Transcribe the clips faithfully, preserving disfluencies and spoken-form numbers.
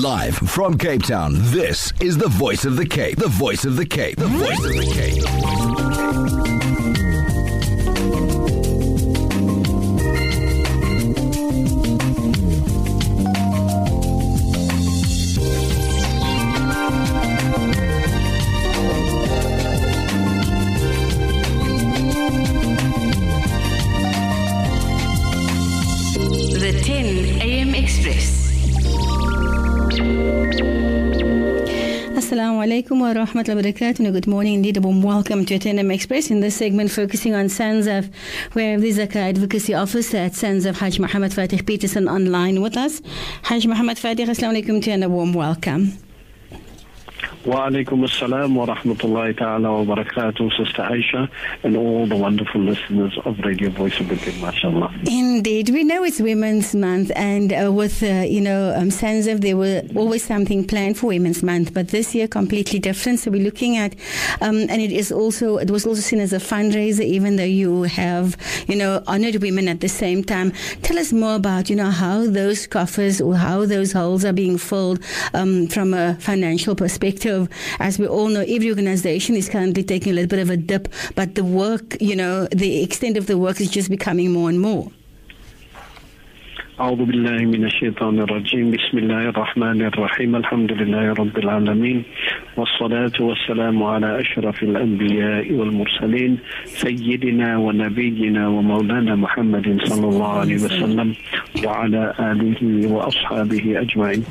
Live from Cape Town, this is the Voice of the Cape. The Voice of the Cape. The Voice of the Cape. The ten A M Express. Assalamu alaikum wa rahmatullahi wa barakatuh. Good morning indeed. A warm welcome to ten A M Express. In this segment focusing on SANZAF, we have the Zakah Advocacy Officer at SANZAF, Haj Mohammed Fatih Peterson, online with us. Haj Mohammed Fatih, assalamu alaikum to you and a warm welcome. Wa alaikum assalam wa rahmatullahi ta'ala wa barakatuh, Sister Aisha, and all the wonderful listeners of Radio Voice of the Cape, mashallah. Indeed. We know it's Women's Month, and uh, with, uh, you know, um, SANZAF, there were always something planned for Women's Month, but this year completely different. So we're looking at, um, and it is also, it was also seen as a fundraiser, even though you have, you know, honored women at the same time. Tell us more about, you know, how those coffers or how those holes are being filled um, from a financial perspective. As we all know, every organization is currently taking a little bit of a dip, but the work, you know, the extent of the work is just becoming more and more. أعوذ بالله من الشيطان الرجيم بسم الله الرحمن الرحيم الحمد لله رب العالمين والصلاة والسلام على أشرف الأنبياء والمرسلين سيدنا ونبينا ومولانا محمد صلى الله عليه وسلم وعلى آله وأصحابه أجمعين.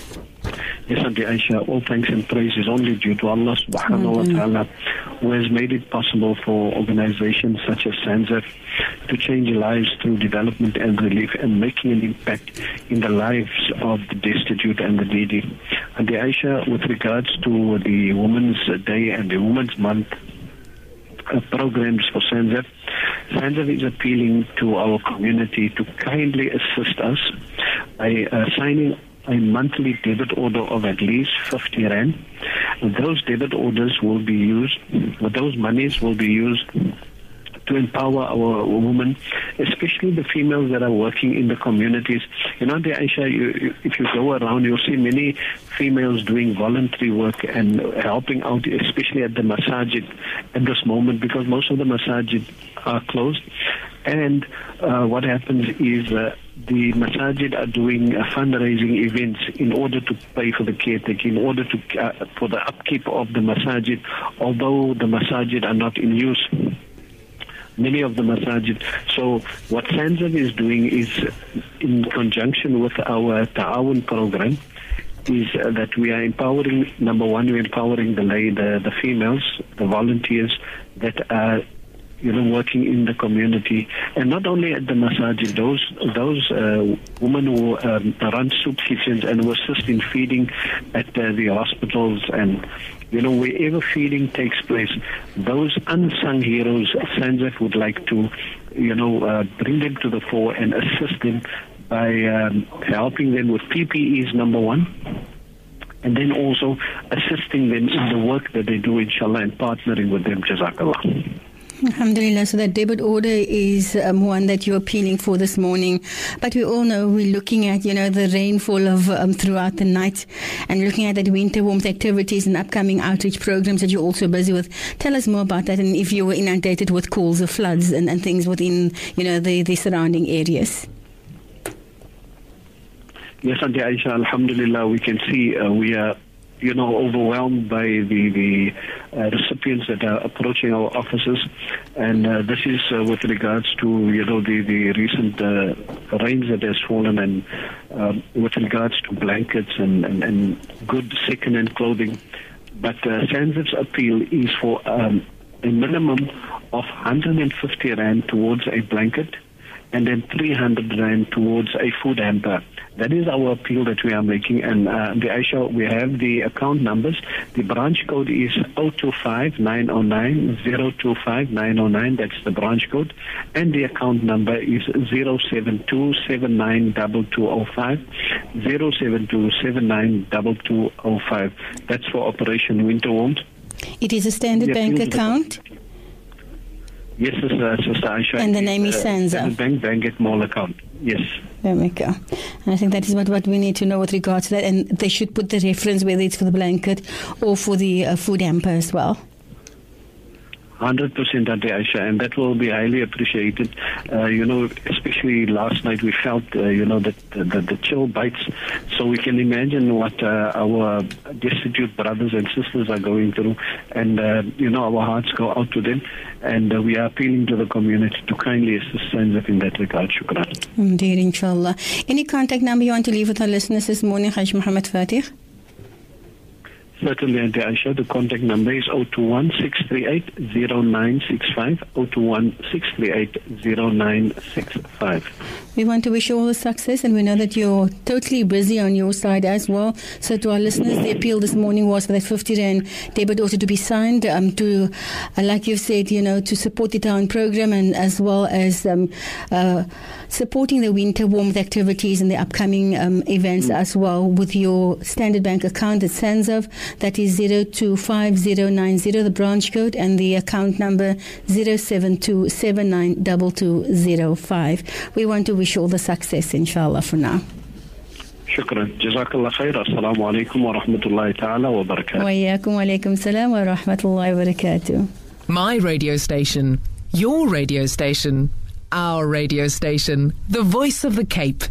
Yes, Auntie Aisha, all thanks and praise is only due to Allah subhanahu wa ta'ala, who has made it possible for organizations such as SANZAF to change lives through development and relief and making an impact in the lives of the destitute and the needy. Auntie Aisha, with regards to the Women's Day and the Women's Month uh, programs for SANZAF, SANZAF is appealing to our community to kindly assist us by uh, signing a monthly debit order of at least fifty rand. And those debit orders will be used, or those monies will be used to empower our women, especially the females that are working in the communities. You know, Aisha, you, you, if you go around, you'll see many females doing voluntary work and helping out, especially at the masajid at this moment, because most of the masajid are closed. And uh, what happens is uh, the masajid are doing uh, fundraising events in order to pay for the caretaking, in order to uh, for the upkeep of the masajid, although the masajid are not in use. Many of the masajid. So what SANZAF is doing is, in conjunction with our Ta'awun program, is uh, that we are empowering, number one, we're empowering the, the, the females, the volunteers that are you know, working in the community, and not only at the masajid, those those uh, women who um, run soup kitchens and who assist in feeding at uh, the hospitals and, you know, wherever feeding takes place. Those unsung heroes, SANZAF would like to, you know, uh, bring them to the fore and assist them by um, helping them with P P Es, number one, and then also assisting them in the work that they do, inshallah, and partnering with them, Jazakallah. Alhamdulillah. So that debit order is um, one that you're appealing for this morning. But we all know we're looking at, you know, the rainfall of um, throughout the night, and looking at that winter warmth activities and upcoming outreach programs that you're also busy with. Tell us more about that, and if you were inundated with calls of floods and, and things within, you know, the, the surrounding areas. Yes, Auntie Aisha, alhamdulillah, we can see uh, we are you know, overwhelmed by the, the uh, recipients that are approaching our offices. And uh, this is uh, with regards to, you know, the, the recent uh, rains that has fallen, and uh, with regards to blankets and, and, and good second-hand clothing. But uh, SANZAF's appeal is for um, a minimum of one hundred fifty rand towards a blanket, and then three hundred rand towards a food hamper. That is our appeal that we are making. And uh, the Aisha, we have the account numbers. The branch code is zero two five nine zero nine zero two five nine zero nine. That's the branch code. And the account number is zero seven two seven nine two two zero five. zero seven two seven nine two two zero five. That's for Operation Winter Warmth. It is a Standard The Bank appeal to the- account? Yes, Sister, Sister Aisha. And the name is uh, SANZAF. Standard Bank Bank at Mall account. Yes. There we go. And I think that is what, what we need to know with regards to that. And they should put the reference, whether it's for the blanket or for the uh, food hamper as well. one hundred percent, Auntie Aisha, and that will be highly appreciated. Uh, you know, especially last night we felt, uh, you know, that the, the, the chill bites. So we can imagine what uh, our destitute brothers and sisters are going through. And, uh, you know, our hearts go out to them. And uh, we are appealing to the community to kindly assist Sanzaf in that regard. Shukran. Indeed, inshallah. Any contact number you want to leave with our listeners this morning, Haj Muhammad Fatih? Certainly, Auntie Aisha. The contact number is zero two one, six three eight, zero nine six five, zero two one, six three eight, zero nine six five. We want to wish you all the success, and we know that you're totally busy on your side as well. So to our listeners, the appeal this morning was for that fifty rand debit also to be signed, um, to, uh, like you've said, you know, to support the town program, and as well as um, uh, supporting the winter warmth activities and the upcoming um, events mm. as well, with your Standard Bank account at Sanzaf. That is zero two five zero nine zero, the branch code, and the account number zero seven two seven nine two two zero five. We want to wish you all the success, inshallah, for now. Shukran. Jazakallah khair. Assalamu alaikum wa rahmatullahi ta'ala wa barakatuh. Wa alaikum wa alaikum salam wa rahmatullahi wa barakatuh. My radio station, your radio station, our radio station, the voice of the Cape.